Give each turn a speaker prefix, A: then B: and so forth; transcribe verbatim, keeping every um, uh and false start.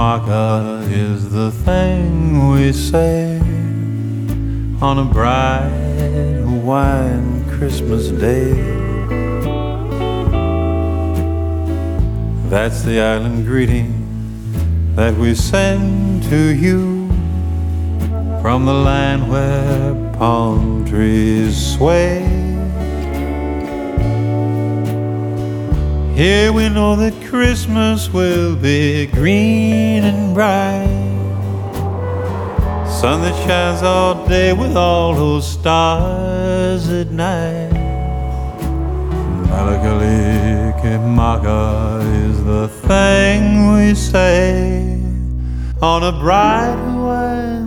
A: Kalikimaka is the thing we say on a bright Hawaiian Christmas day. That's the island greeting that we send to you from the land where palm trees sway. Here we know that Christmas will be green and bright, sun that shines all day with all those stars at night. Kalikimaka is the thing we say on a bright